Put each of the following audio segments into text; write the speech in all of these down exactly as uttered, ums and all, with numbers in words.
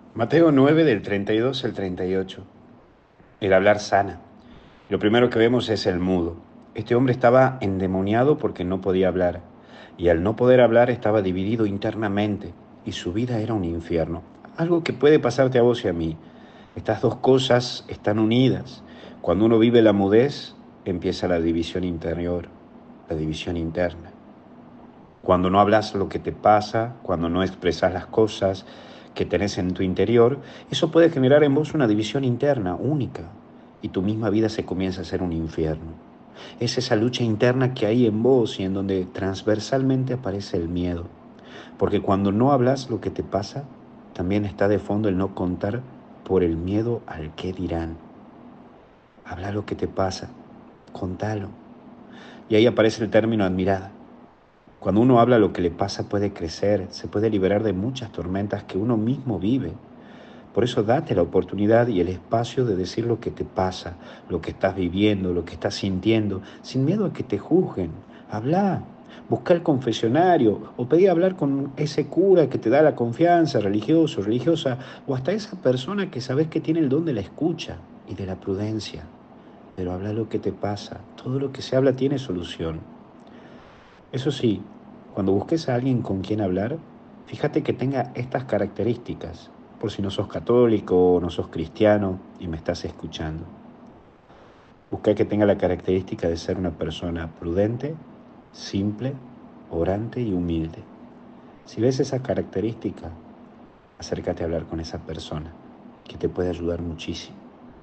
Mateo nueve del treinta y dos al treinta y ocho. El hablar sana. Lo primero que vemos es el mudo. Este hombre estaba endemoniado porque no podía hablar, y al no poder hablar estaba dividido internamente, y su vida era un infierno. Algo que puede pasarte a vos y a mí. Estas dos cosas están unidas. Cuando uno vive la mudez, empieza la división interior, la división interna. Cuando no hablas lo que te pasa, cuando no expresas las cosas que tenés en tu interior, eso puede generar en vos una división interna única y tu misma vida se comienza a ser un infierno. Es esa lucha interna que hay en vos y en donde transversalmente aparece el miedo. Porque cuando no hablas lo que te pasa, también está de fondo el no contar por el miedo al qué dirán. Habla lo que te pasa, contalo. Y ahí aparece el término admirada. Cuando uno habla lo que le pasa puede crecer, se puede liberar de muchas tormentas que uno mismo vive. Por eso date la oportunidad y el espacio de decir lo que te pasa, lo que estás viviendo, lo que estás sintiendo, sin miedo a que te juzguen. Habla, busca el confesionario o pedí hablar con ese cura que te da la confianza, religioso, religiosa, o hasta esa persona que sabes que tiene el don de la escucha y de la prudencia. Pero habla lo que te pasa, todo lo que se habla tiene solución. Eso sí, cuando busques a alguien con quien hablar, fíjate que tenga estas características, por si no sos católico o no sos cristiano y me estás escuchando. Busca que tenga la característica de ser una persona prudente, simple, orante y humilde. Si ves esa característica, acércate a hablar con esa persona, que te puede ayudar muchísimo.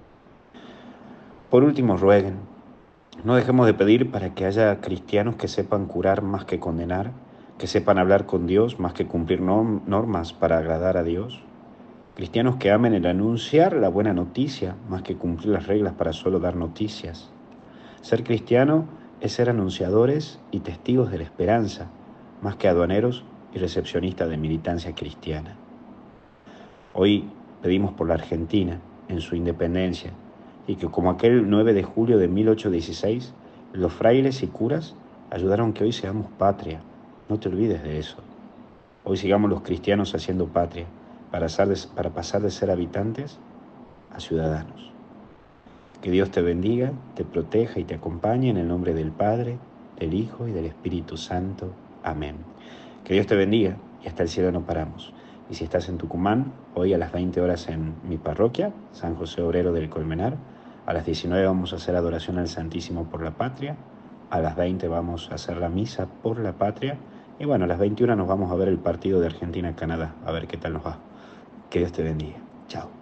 Por último, rueguen. No dejemos de pedir para que haya cristianos que sepan curar más que condenar, que sepan hablar con Dios más que cumplir normas para agradar a Dios. Cristianos que amen el anunciar la buena noticia más que cumplir las reglas para solo dar noticias. Ser cristiano es ser anunciadores y testigos de la esperanza, más que aduaneros y recepcionistas de militancia cristiana. Hoy pedimos por la Argentina en su independencia y que como aquel nueve de julio de mil ochocientos dieciséis, los frailes y curas ayudaron que hoy seamos patria. No te olvides de eso. Hoy sigamos los cristianos haciendo patria para pasar de, para pasar de ser habitantes a ciudadanos. Que Dios te bendiga, te proteja y te acompañe en el nombre del Padre, del Hijo y del Espíritu Santo. Amén. Que Dios te bendiga y hasta el cielo no paramos. Y si estás en Tucumán, hoy a las veinte horas en mi parroquia, San José Obrero del Colmenar, a las diecinueve vamos a hacer adoración al Santísimo por la Patria, a las veinte vamos a hacer la misa por la Patria, y bueno, a las veintiuna nos vamos a ver el partido de Argentina-Canadá, a ver qué tal nos va. Que Dios te bendiga. Chao.